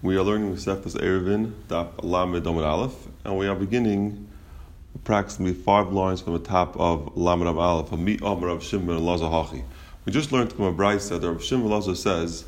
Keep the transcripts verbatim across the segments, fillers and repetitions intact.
We are learning Masechtas Eruvin, Daf Lamed Amud Aleph, and we are beginning approximately five lines from the top of Lamed Amud Aleph, of Mi Amar of Shimon Elazar Hachi. We just learned from a brayso that Rav Shimon Elazar says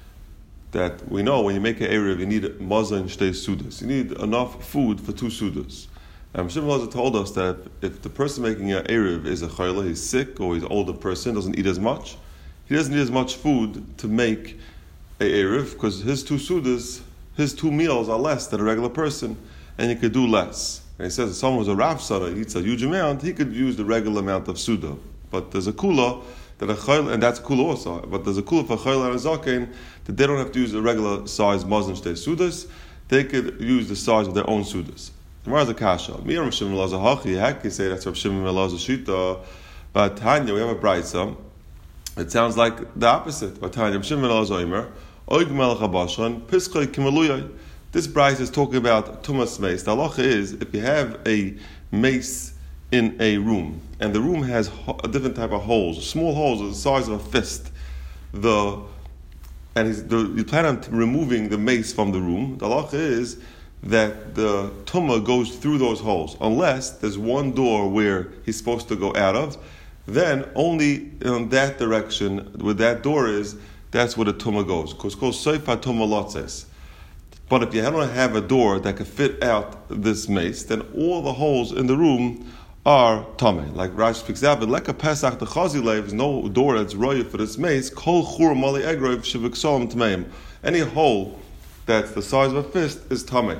that we know when you make an Eruv, you need maza and shtei sudas. You need enough food for two sudas. And Rav Shimon Elazar told us that if, if the person making an Eruv is a chayla, he's sick, or he's an older person, doesn't eat as much, he doesn't need as much food to make a Eruv, because his two sudas, his two meals are less than a regular person, and he could do less. And he says if someone was a Rav Sada, he eats a huge amount, he could use the regular amount of suda. But there's a kula, that a chayla, and that's a kula also, but there's a kula for chayla and a zaken, that they don't have to use a regular size mazon shtei sudas, they could use the size of their own sudas. Where's the kasha? Me and Rav Shimon Elazar Hachi, heck, you say that's Rav Shimon Elazar Shita, but Tanya, we have a brayso. It sounds like the opposite. But Tanya, Rav Shimon Elazar Omer, Oig melech habashan, piskei kimaluyai. This brayso is talking about tumas mace. The halacha is, if you have a mace in a room, and the room has a different type of holes, small holes the size of a fist, the and he's, the, you plan on removing the mace from the room, the halacha is that the tumah goes through those holes, unless there's one door where he's supposed to go out of, then only in that direction, where that door is, that's where the tumah goes. Because it's called soifa tumah lotzes. But if you don't have a door that could fit out this mace, then all the holes in the room are tameh. Like Rashi speaks out, but like a pesach the chazi leiv, there's no door that's royal for this mace. Kol chur mali egrov shiviksolim tameim. Any hole that's the size of a fist is tameh.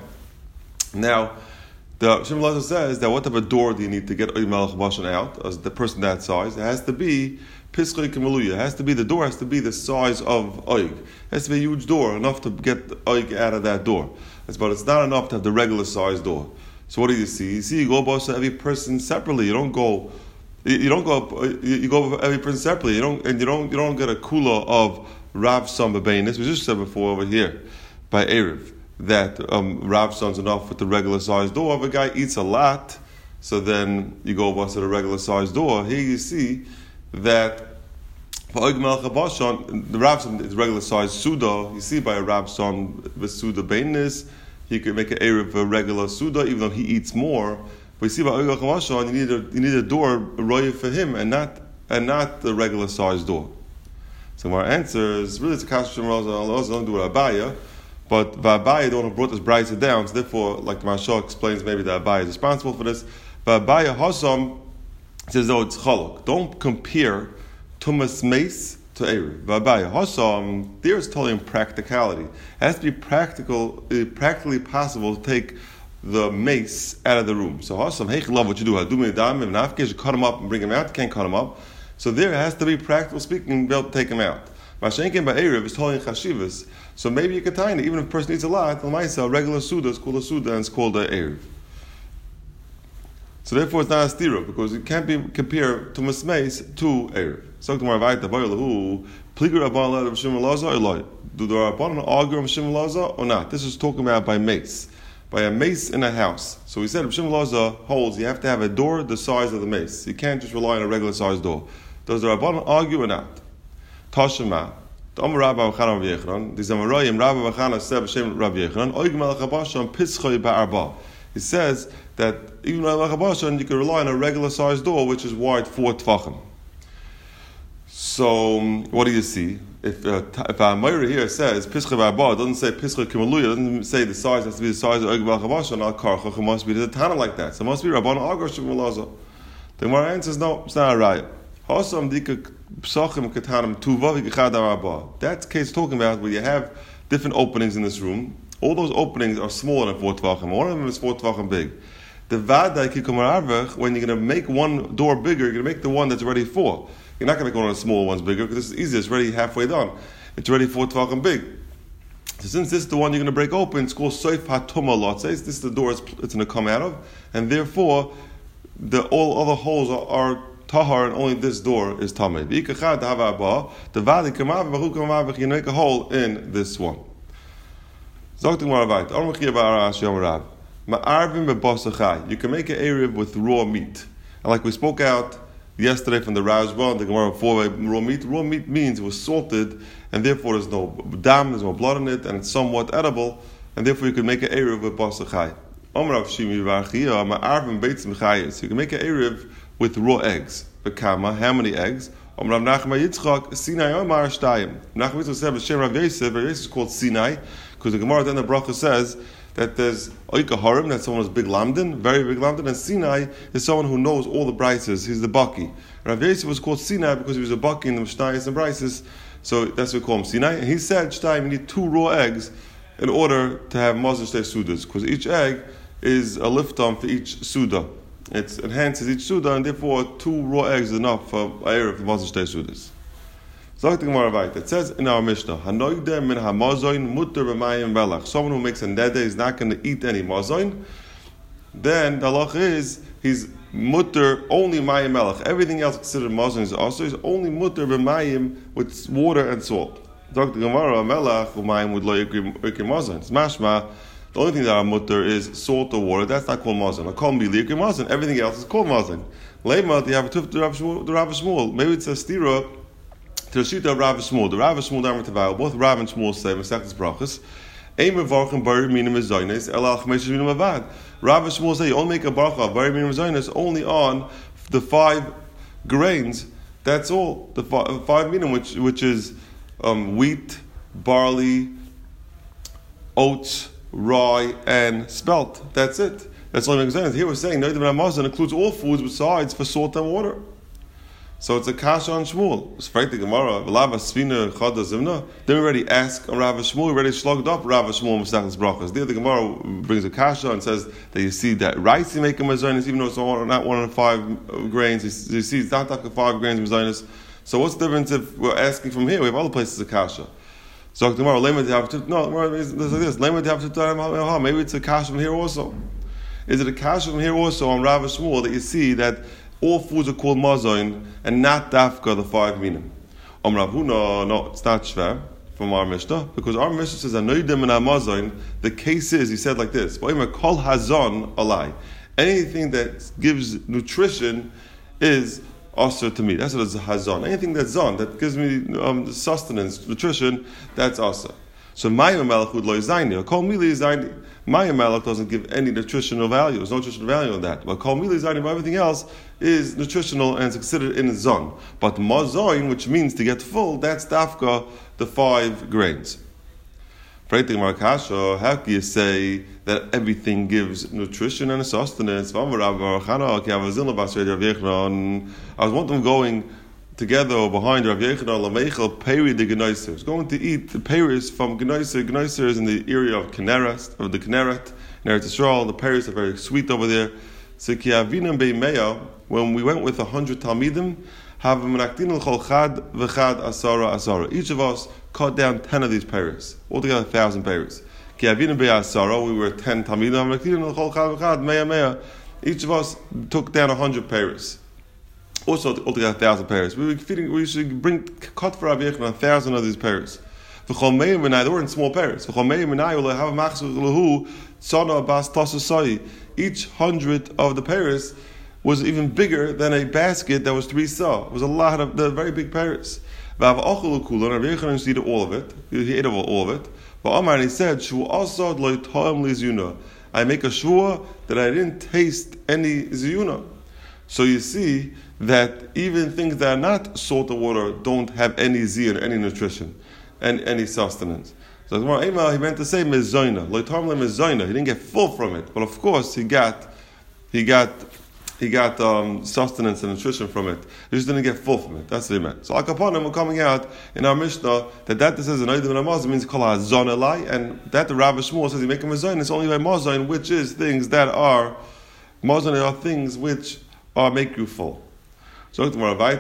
Now, the Shimon Elazar says that what type of door do you need to get oig melech bashan out as the person that size? It has to be piskei kimaluya. It has to be the door has to be the size of oig. It has to be a huge door, enough to get oig out of that door. But it's not enough to have the regular size door. So what do you see? You see, you go about every person separately. You don't go, you don't go, up, you go over every person separately. You don't, and you don't, you don't get a kula of Rav Son b'beinis. We just said before over here by Erev that um, Rav Son's enough with the regular size door. If a guy eats a lot, so then you go over to the regular size door. Here you see that for Oig Melech HaBashan, the Rav Son is regular size suda. You see by a Rav Son with suda beinis, he could make an Erev a regular suda, even though he eats more. But you see by Oig Melech HaBashan, you need a you need a door roya for him, and not and not the regular size door. So our answer is really it's a kasha Shimon Elazar don't do it Abaya, but Abaya don't have brought this brayso down. So therefore, like the Mashal explains, maybe the Abaya is responsible for this. But Abaya Hasam says though it's chaluk. Don't compare tumas mace to Erev. V'abaya Hasam, there is totally in practicality. It has to be practical, uh, practically possible to take the mace out of the room. So Hasam, hey, love what you do. Hadumi Adam, Nafkesh, you cut him up and bring him out. You can't cut him up. So there has to be practical speaking, be able to take him out. Mashenkin by Erev is totally in chashivas. So maybe you could tie it, even if a person eats a lot, a regular suda is called a suda and it's called a Erev. So therefore it's not a stira, because it can't be compared to Masmeis to Erev. So to Marvaita, Boyalahu, Pligur Abban of Shimon Elazar, Eloi. Do the Rabbanan argue of Shimon Elazar or not? This is talking about by mace. By a mace in a house. So we said if Shimon Elazar holds, you have to have a door the size of the mace. You can't just rely on a regular sized door. Does the Rabbanan argue or not? Tashema. The Amar Rabbi Bachana Rabbi Yechanan, the Zamarayim Rabbi Bachana said B'Shem Rabbi Yechanan, Oig Melech HaBashan Pischoi Ba'arba. He says that even Melech HaBashan, you can rely on a regular sized door, which is wide four tvachim. So, what do you see? If uh, if our Meiri here says Pischoi Ba'arba, it doesn't say Pischoi Kimaluya, it doesn't say the size has to be the size of Oig Melech HaBashan, Al Karchach, it must be the Tana like that. So it must be Rabban Agar Shimon Elazar. The Gemara answers, no, it's not a raya. Hasam dika psachim katanam tuva v'gechad araba. That's the case talking about where you have different openings in this room. All those openings are smaller than four tvachim. One of them is four tvachim big. The vada kikumar arvech, when you're going to make one door bigger, you're going to make the one that's already four. You're not going to make one of the smaller ones bigger, because this is easier. It's already halfway done. It's already four tvachim big. So since this is the one you're going to break open, it's called soif hatuma lotzes. This is the door it's, it's going to come out of, and therefore the all other holes are, are tahar, and only this door is tamei. The vadi kamav v'hu kamav, you make a hole in this one. You can make an Erev with raw meat, and like we spoke out yesterday from the Rajban, the Gemara before raw meat. Raw meat means it was salted, and therefore there's no dam, there's no blood in it, and it's somewhat edible, and therefore you could make an eruv with basar chai. Omrav Shimi Varchia, ma'arvim beitzim chayis. So you can make an eruv with raw eggs. Bekama, how many eggs? Omrav Nachman Yitzchak, Sinai Omar Shtayim. Nachman Yitzchak said, B'Shem Rav Yosef, Rav Yosef is called Sinai, because the Gemara at the end of Bracha says that there's Oika Harim, that's someone who's big lamdan, very big lamdan, and Sinai is someone who knows all the brises. He's the Baki. Rav Yosef was called Sinai because he was a Baki in the Mishnayos and brises, so that's what we call him Sinai. And he said, Shtayim, you need two raw eggs in order to have Mazon Shtei Sudas, because each egg is a liftam for each Suda. It enhances each Suda, and therefore two raw eggs is enough for Erev for Mazon Shtei Sudas. So the Gemara writes, it says in our Mishnah, Hanoigde min hamazoin mutter b'mayim belach. Someone who makes a neder is not going to eat any mazoin. Then the halach is he's mutter only mayim melach. Everything else considered mazoin is also is only mutter b'mayim with water and salt. Doctor Gemara melach u'mayim with lo yikri mazoin. It's mashma. The only thing that are mutter is salt or water. That's not called mazoin. I call me yikri mazoin. Everything else is called mazoin. Leima, they have a tuf to Rav Shmuel. Maybe it's a stira. To the Shita of Rav Shmuel, the Rav Shmuel Damar Tavayel, both Rav and Shmuel say, Masechtas Brachas, Ein mevarchim bari minim mezaynes, ela chmesh minim avad. Rav and Shmuel say, you only make a bracha, bari minim mezaynes, only on the five grains, that's all, the five, five minim, which which is um, wheat, barley, oats, rye, and spelt. That's it. That's all mezaynes. Here we're saying, Noidim and Hamazon includes all foods besides for salt and water. So it's a kasha on Shmuel. It's right the Gemara. V'lava svina chada zimna. Then we already ask on Rav Shmuel. We already slugged up Rav Shmuel Masechtas Brachas. There the Gemara brings a kasha and says that you see that rice you make a mazonis, even though it's not one of the five grains. You see it's not like five grains mazonis. So what's the difference if we're asking from here? We have other places of kasha. So the Gemara lema have no. There's like this. Lema have maybe it's a kasha from here also. Is it a kasha from here also on Rav Shmuel that you see that all foods are called mazoin and not dafka the five minim? Om Rav Huna, no, it's not shver from our Mishnah, because our Mishnah says anoidim and mazoin. The case is, he said like this: kol hazon alai. Anything that gives nutrition is also to me. That's what it's a hazon. Anything that's zon that gives me um, sustenance, nutrition, that's also. So mayim melachud lo yizayni. Kol mili yizayni. Mayim melach doesn't give any nutritional value. There's no nutritional value in that. But kol mili yizayni, but everything else is nutritional and it's considered in zon. But mazoin, which means to get full, that's dafka the five grains. How can you say that everything gives nutrition and sustenance? I was one time going together or behind Rav Yechon Lamechel Peri de Gneiser. He was going to eat the Peris from Gneiser. Gneiser is in the area of Kinneret, of the Kinneret, in Eretz Yisrael. The Peris are very sweet over there. So Kiavinam Beimeya, when we went with a hundred Talmidim, have a menaktin l'chol chad v'chad asara asara. Each of us cut down ten of these Peris, altogether a thousand Peris. Kiavinam Beiasara, we were ten Talmidim, menaktin l'chol chad v'chad meya meya. Each of us took down a hundred Peris. Also, altogether a thousand pairs. We were feeding. We should bring cut for Rav Yechon a thousand of these pairs. They were in small pairs. Each hundred of the pairs was even bigger than a basket that was three saw. It was a lot of the very big pairs. Rav Yechon ate all of it. He ate all of it. But Omar, he said, I make a shua that I didn't taste any ziyuna. So you see that even things that are not salt or water don't have any ziyun, any nutrition, and any sustenance. So he meant to say mezoina, mezoina. He didn't get full from it, but of course he got, he got, he got um, sustenance and nutrition from it. He just didn't get full from it. That's what he meant. So akaponim we're coming out in our Mishnah that that says an oidim and a mazoin means kol hazon elai, and that the Rav Shmuel says you make a mezoin. It's only by mazoin, which is things that are mazoin are things which are make you full. So a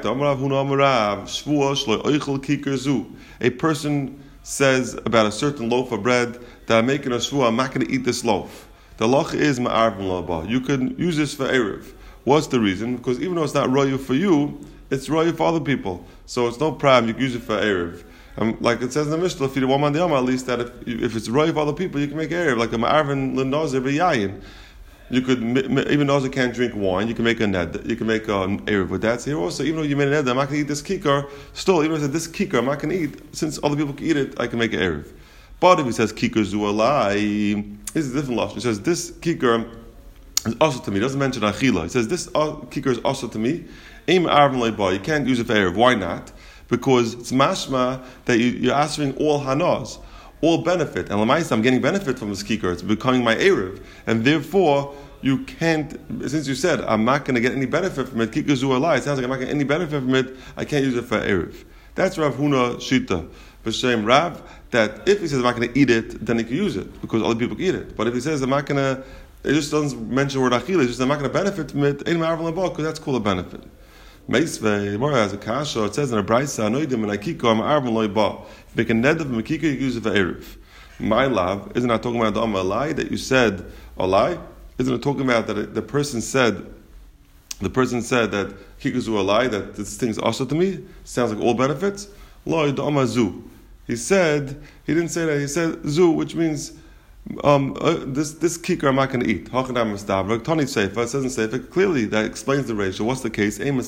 person says about a certain loaf of bread that I'm making a shvua, I'm not going to eat this loaf. The loch is ma'arvin laba. You can use this for erev. What's the reason? Because even though it's not royu for you, it's royu for other people. So it's no problem. You can use it for erev. Um, like it says in the Mishnah, if you do one man at least that if, if it's royu for other people, you can make erev like a ma'arvin l'nazir v'yayin. You could, even though you can't drink wine, you can make a ned, you can make an erev with that. So here also, even though you made a ned, I'm not going to eat this kikar, still, even if I said this kikar, I'm not going to eat, since other people can eat it, I can make an erev. But if he says kikar zu alai, this is a different lashon. He says this kikar is also to me. He doesn't mention achila. He says this uh, kikar is also to me. Aim arvin leiba. You can't use it for erev. Why not? Because it's mashma that you, you're answering all hanas, all benefit. And lamaisa, I'm getting benefit from this kikar. It's becoming my erev, and therefore you can't. Since you said I'm not going to get any benefit from it, kikar zu alai. It sounds like I'm not getting any benefit from it. I can't use it for erev. That's Rav Huna Shita. B'Shem Rav, that if he says I'm not going to eat it, then he can use it because other people can eat it. But if he says I'm not going to, it just doesn't mention the word achila. It's just I'm not going to benefit from it. Ain't ma'arvin lebal because that's called a benefit. Meisvei Mora has a kasha. It says in a braysa anoidim and akiko ma'arvin lebal. If you make a ned of makika, you can use it for erev. My love, isn't it talking about the amalai that you said alai? Isn't it talking about that the person said? The person said that kikuzu alai, that this thing's also to me. Sounds like all benefits. Lo zu. He said, he didn't say that, he said zu, which means um, uh, this this kikar I'm not going to eat. Hachanam Mistavrak, Tani Seifa, it says in Seifa, clearly that explains the ratio. What's the case? He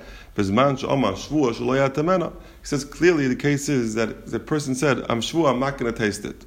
says clearly the case is that the person said, I'm shvua, I'm not going to taste it.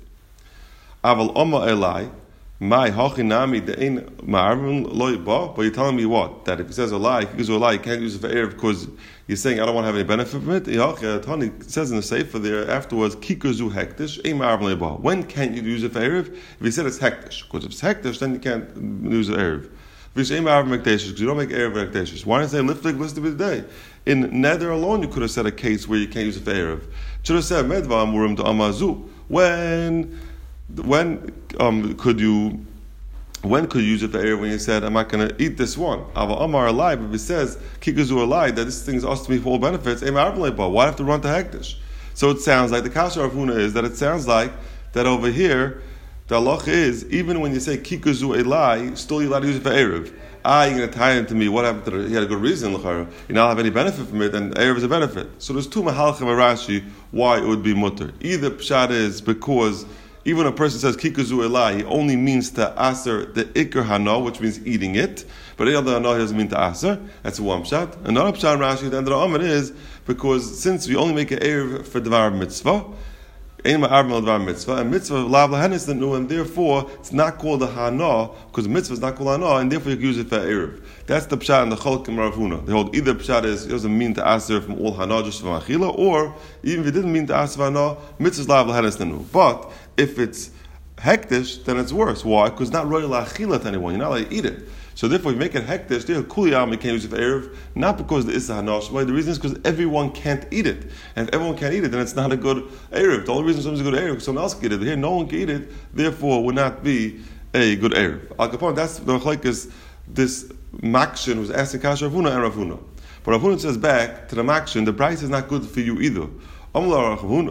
Aval Oma Elai, my hachinami de'ein ma'arvin lo yibah, but you're telling me what? That if he says a lie, he gives a lie, you can't use it for erev because you're saying I don't want to have any benefit from it. Tani says in the sefer there afterwards, kikuzu hektish, ein ma'arvin lo yibah. When can't you use it for erev? If he said it's hektish, because if it's hektish, then you can't use it erev. If it's ein ma'arvin hektish, because you don't make erev hektish. Why didn't say liftig list of the day? In nether alone, you could have said a case where you can't use it for erev. Should have said medva amurim to amazu. When When um, could you? When could you use it for erev? When you said I'm not going to eat this one? Ava Amar alive. If it says kikazu alive, that this thing is also to me for all benefits. Why do I have to run to hektish? So it sounds like the kasha of Huna is that it sounds like that over here the halach is even when you say kikazu elai, still you're allowed to use it for erev. Ah, you're going to tie into me. What happened to the, he had a good reason, l'chara. You don't have any benefit from it, and erev is a benefit. So there's two mahalchim Rashi why it would be mutter. Either pshat is because even when a person says kikazu elai, he only means to aser the ikar hana, which means eating it. But the other hana he doesn't mean to aser. That's one pshat. Another pshat Rashi at the end of the Amid is because since we only make an erev for devar mitzvah, ein ma'arvin devar mitzvah, and mitzvah lav lahenis the new, and therefore it's not called a hana because mitzvah is not called hana, and therefore you can use it for erev. That's the pshat and the cholkim Rav Huna. They hold either pshat is it doesn't mean to aser from all hana just from achila, or even if it didn't mean to aser hana, mitzvah is lav lahenis the new. But if it's hektish, then it's worse. Why? Because it's not royal achila to anyone. You're not allowed to eat it. So therefore, you make it hektish. There, kuliyam you can't use it for erev. Not because the issa hanash. The reason is because everyone can't eat it, and if everyone can't eat it, then it's not a good erev. The only reason someone's a good erev is someone else can eat it. But here, no one can eat it. Therefore, it would not be a good erev. Al Capone. That's the like is this makshin was asking kasha Ravuna and Ravuna. But Ravuna says back to the makshin, the price is not good for you either. So you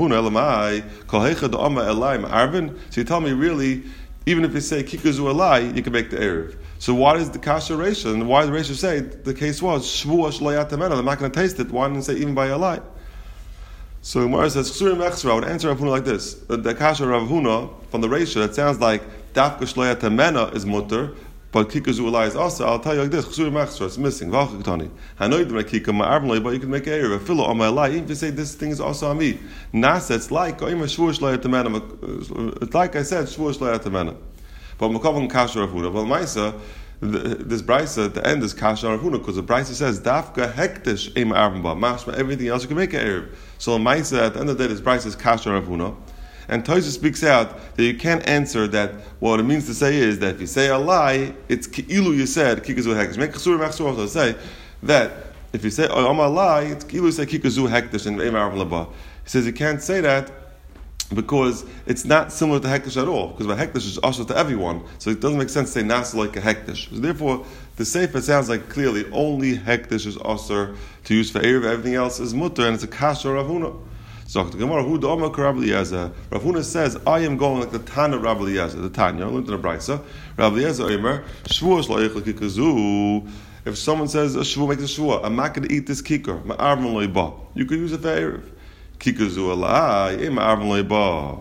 tell me really, even if you say kikazu alai, you can make the erev. So why is the kasha reisha, and why the reisha say the case was shvua shloyat temena? I'm not going to taste it. Why didn't it say even by alai? So Gemara says Chsurim Echsra. I would answer Rav Huna like this: the kasha Rav Huna from the reisha, it sounds like dafka shloyat temena is mutter. But kikazu alai is also. I'll tell you like this: Chsurim Echsra. It's missing. V'achikatani. Hanoid kika ma'arvin, but you can make a erev. Filo on my alai. Even if you say this thing is also on me, nasa it's like oima shvua shloyat temena. It's like I said shvua shloyat temena. But makavam kasha Rav Huna. But Maisa, this brisa at the end is kasha Rav Huna because the brisa says dafka hektish ema arvin ba mashma. Everything else you can make an erev. So Maisa at the end of the day, this brisa is kasha Rav Huna. And Tosha speaks out that you can't answer that. What it means to say is that if you say a lie, it's ki'ilu you said kikazu hektish. Make chasur mechsur also say that if you say oh, I'm a lie, it's ki'ilu you say kikazu hektish and eimar laba. He says you can't say that because it's not similar to hektish at all. Because a hektish is also to everyone, so it doesn't make sense to say nasa like a hektish. So therefore, the sefer sounds like clearly only hektish is also to use for erev. Everything else is mutter, and it's a kasha Rav Huna. So the Gemara, who the Rav Huna says, I am going like the Tana Rav Eliezer, the Tanya, I learned in the Brisa. Rav Eliezer Omer, Shvuah shloich kikazu. If someone says a shvuah, makes a shvuah, I'm not going to eat this kikar. Ma'arvin loiba. You could use it for erev. Kikazu alai, ma'arvin loiba.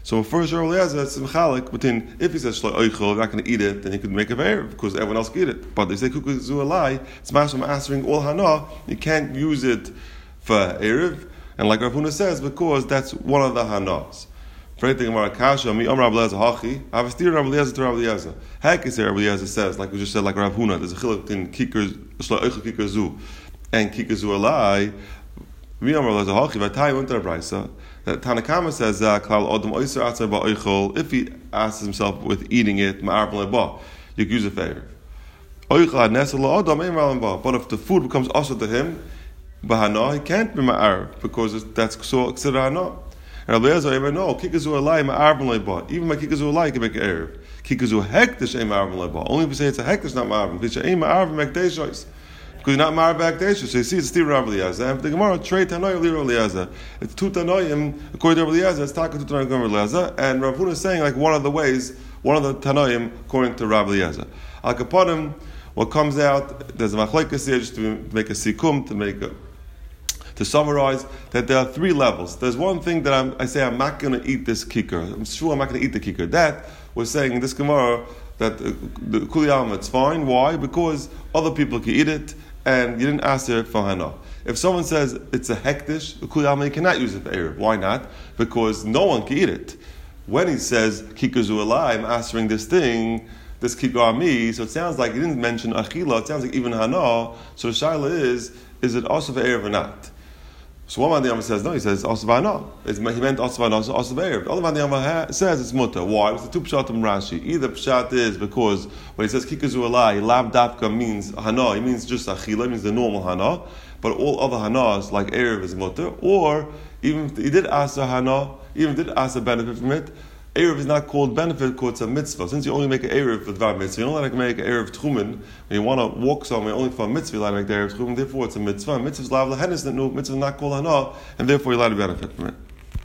So first, Rabbi Eliezer, it's mechalik between if he says shloi oichel, I'm not going to eat it, then he could make a erev because everyone else can eat it. But they say kuku zu alai, it's mashma answering all hana. You can't use it for erev, and like Rav Huna says, because that's one of the hanas. For anything about Akasha, mi Amar Rabbi Eliezer hachi, I have a steer Rabbi Eliezer to Rabbi Eliezer. Heck is there Rabbi Eliezer says, like we just said, like Rav Huna, there's a chiluk between kikar shloi oichel kikar zu and kikar zu alai. Mi Amar Rabbi Eliezer hachi, v'atai went to the brayso. That Tanakama says that if he asks himself with eating it, you can use it for erev. But if the food becomes also to him, he can't be ma'arv because that's so ksira hana. And Rabbi Eliezer no, kikazu alai ma'arv le'ba. Even by kikazu alai, you can make an erev. Kikazu hektish ain't ma'arv le'ba. Only if you say it's a hektish, not ma'arv. Because ain't ma'arv mekdeshois. Because you're not married back there, so you see it's still Rabbi Eliezer. And the Gemara trade Tanoim Rabbi Eliezer. It's two Tanoim according to Rabbi Eliezer. It's Taka two Tanoim Rabbi Eliezer. And Rav Huna is saying like one of the ways, one of the Tanoim according to Rabbi Eliezer. Al Kaponim, what comes out, there's a machlekes here just to make a sikum, to make a, to summarize that there are three levels. There's one thing that I'm, I say I'm not going to eat this kikar. I'm sure I'm not going to eat the kikar. That was saying in this Gemara that uh, the kuliyam it's fine. Why? Because other people can eat it. And you didn't ask her for hana. If someone says it's a hektish, the kuliyama, you cannot use it for erev. Why not? Because no one can eat it. When he says kikazu alai, I'm answering this thing, this kikar me. So it sounds like he didn't mention achila. It sounds like even hana. So the shaila is: is it also for erev or not? So one man the Yama says no. He says also for hana. He meant also for hana, also for erev. The other man the Yama says it's mutter. Why? It's the two pshatim Rashi. Either pshat is because when he says kikazu alai, lav dafka means hana. He means just achila. It means the normal hana. But all other hanas like erev is mutter. Or even if he did ask a hana, even did ask a benefit from it, erev is not called benefit, because it's a mitzvah. Since you only make an erev for dvar mitzvah, you don't like to make an erev tchumen. When you want to walk somewhere only for a mitzvah, you like to make the erev tchumen. Therefore, it's a mitzvah. Mitzvah is lav lehenis, mitzvah is not called hana, and therefore you like to benefit from it.